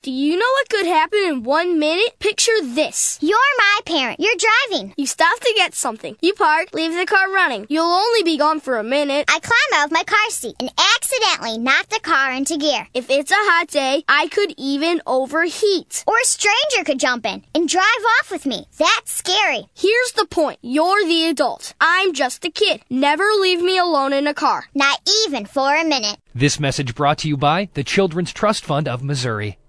Do you know what could happen in 1 minute? Picture this. You're my parent. You're driving. You stop to get something. You park, leave the car running. You'll only be gone for a minute. I climb out of my car seat and accidentally knock the car into gear. If it's a hot day, I could even overheat. Or a stranger could jump in and drive off with me. That's scary. Here's the point. You're the adult. I'm just a kid. Never leave me alone in a car. Not even for a minute. This message brought to you by the Children's Trust Fund of Missouri.